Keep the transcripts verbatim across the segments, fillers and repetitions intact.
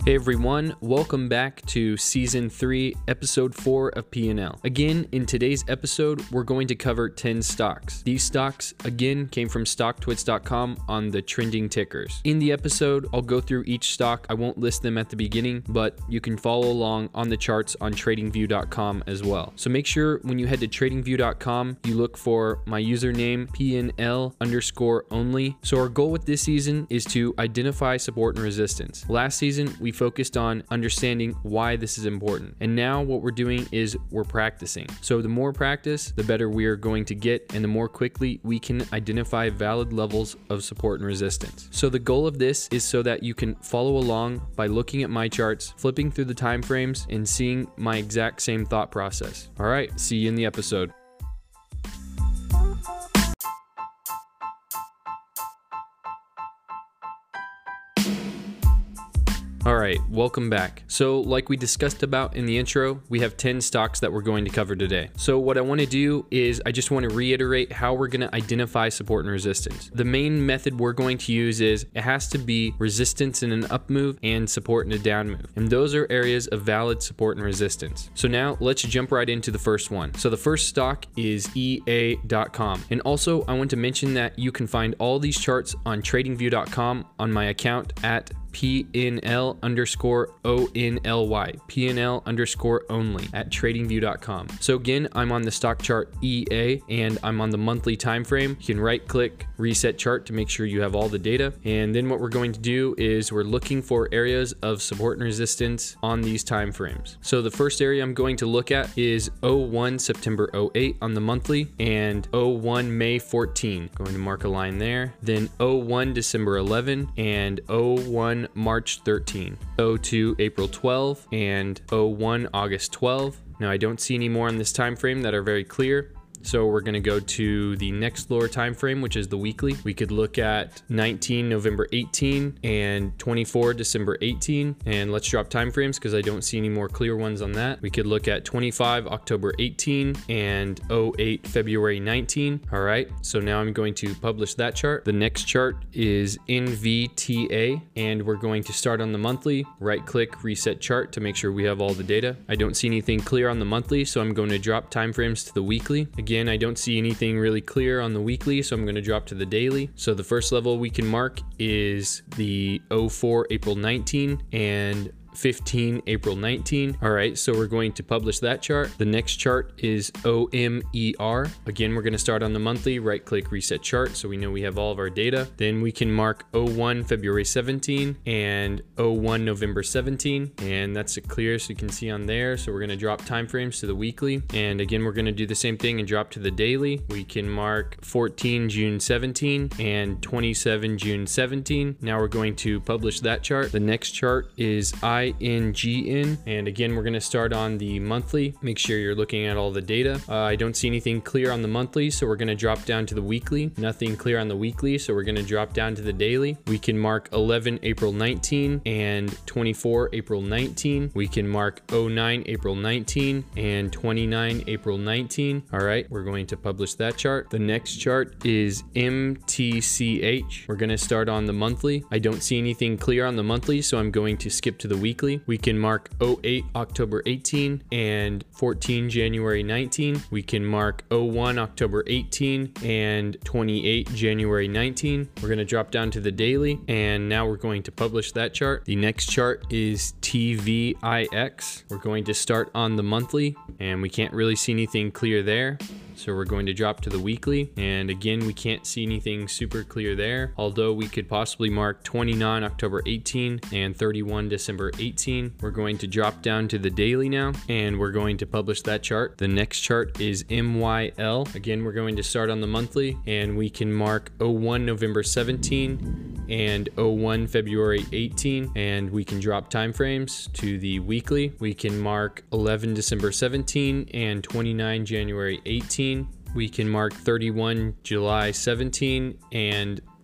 Hey everyone, welcome back to Season three, Episode four of P and L. Again, in today's episode, we're going to cover ten stocks. These stocks, again, came from stocktwits dot com on the trending tickers. In the episode, I'll go through each stock. I won't list them at the beginning, but you can follow along on the charts on trading view dot com as well. So make sure when you head to trading view dot com, you look for my username, P and L underscore only. So our goal with this season is to identify support and resistance. Last season, we focused on understanding why this is important. And now what we're doing is we're practicing. So the more practice, the better we are going to get, and the more quickly we can identify valid levels of support and resistance. So the goal of this is so that you can follow along by looking at my charts, flipping through the time frames, and seeing my exact same thought process. All right, see you in the episode. All right, welcome back. So like we discussed about in the intro, we have ten stocks that we're going to cover today. So what I want to do is I just want to reiterate how we're going to identify support and resistance. The main method we're going to use is it has to be resistance in an up move and support in a down move. And those are areas of valid support and resistance. So now let's jump right into the first one. So the first stock is E A dot com. And also I want to mention that you can find all these charts on trading view dot com on my account at P N L underscore O N L Y, P N L underscore only at trading view dot com. So again, I'm on the stock chart E A and I'm on the monthly time frame. You can right click reset chart to make sure you have all the data. And then what we're going to do is we're looking for areas of support and resistance on these time frames. So the first area I'm going to look at is oh one September oh eight on the monthly and oh one May fourteen. Going to mark a line there. Then oh one December eleven and oh one March thirteen, oh two April twelve, and oh one August twelve. Now I don't see any more on this time frame that are very clear. So we're going to go to the next lower time frame, which is the weekly. We could look at nineteen November eighteen and twenty-four December eighteen. And let's drop time frames because I don't see any more clear ones on that. We could look at twenty-five October eighteen and oh eight February nineteen. All right, so now I'm going to publish that chart. The next chart is N V T A, and we're going to start on the monthly. Right click reset chart to make sure we have all the data. I don't see anything clear on the monthly, so I'm going to drop time frames to the weekly. Again, Again, I don't see anything really clear on the weekly, so I'm going to drop to the daily. So the first level we can mark is the oh four April nineteen and fifteen April nineteen. All right, so we're going to publish that chart. The next chart is O M E R. Again, we're going to start on the monthly, right click reset chart so we know we have all of our data. Then we can mark oh one February seventeen and oh one November seventeen, and that's it clear so you can see on there. So we're going to drop time frames to the weekly, and again we're going to do the same thing and drop to the daily. We can mark fourteen June seventeen and twenty-seven June seventeen. Now we're going to publish that chart. The next chart is I N G N, and again we're going to start on the monthly. Make sure you're looking at all the data. uh, I don't see anything clear on the monthly, so we're going to drop down to the weekly. Nothing clear on the weekly, so we're going to drop down to the daily. We can mark eleven April nineteen and twenty-four April nineteen. We can mark oh nine April nineteen and twenty-nine April nineteen. All right, we're going to publish that chart. The next chart is M T C H. We're going to start on the monthly. I don't see anything clear on the monthly, so I'm going to skip to the weekly. We can mark oh eight October eighteen and fourteen January nineteen. We can mark oh one October eighteen and twenty-eight January nineteen. We're going to drop down to the daily, and now we're going to publish that chart. The next chart is T V I X. We're going to start on the monthly, and we can't really see anything clear there. So we're going to drop to the weekly, and again we can't see anything super clear there, although we could possibly mark twenty-nine October eighteen and thirty-one December eighteen. We're going to drop down to the daily now, and we're going to publish that chart. The next chart is M Y L. Again, we're going to start on the monthly, and we can mark oh one November seventeen and oh one February eighteen, and we can drop time frames to the weekly. We can mark eleven December seventeen and twenty-nine January eighteen. We can mark thirty-one July seventeen and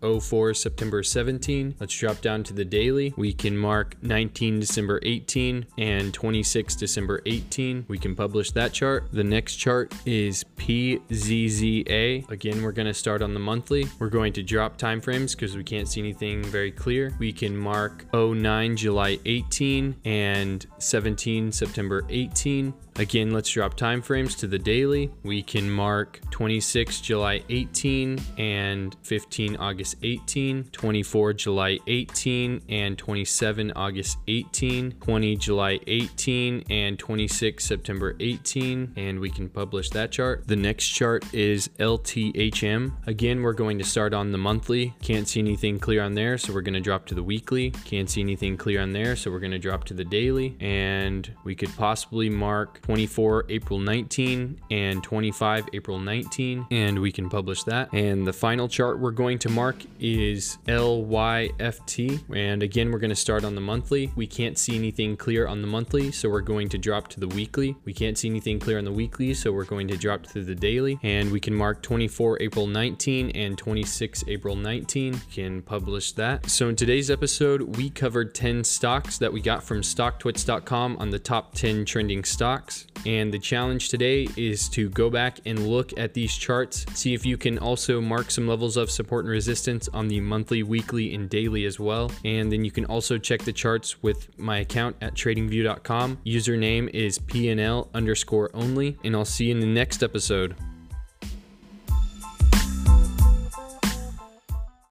oh four September seventeen. Let's drop down to the daily. We can mark nineteen December eighteen and twenty-six December eighteen. We can publish that chart. The next chart is P Z Z A. Again, we're going to start on the monthly. We're going to drop timeframes because we can't see anything very clear. We can mark oh nine July eighteen and seventeen September eighteen. Again, let's drop timeframes to the daily. We can mark twenty-six July eighteen and fifteen August eighteen, twenty-four July eighteen and twenty-seven August eighteen, twenty July eighteen and twenty-six September eighteen, and we can publish that chart. The next chart is L T H M. Again, we're going to start on the monthly. Can't see anything clear on there, so we're going to drop to the weekly. Can't see anything clear on there, so we're going to drop to the daily, and we could possibly mark twenty-four April nineteen and twenty-five April nineteen, and we can publish that. And the final chart we're going to mark is L Y F T, and again, we're going to start on the monthly. We can't see anything clear on the monthly, so we're going to drop to the weekly. We can't see anything clear on the weekly, so we're going to drop to the daily, and we can mark twenty-four April nineteen and twenty-six April nineteen. We can publish that. So in today's episode, we covered ten stocks that we got from stocktwits dot com on the top ten trending stocks. And the challenge today is to go back and look at these charts, see if you can also mark some levels of support and resistance on the monthly, weekly, and daily as well. And then you can also check the charts with my account at trading view dot com. Username is P N L underscore only, and I'll see you in the next episode.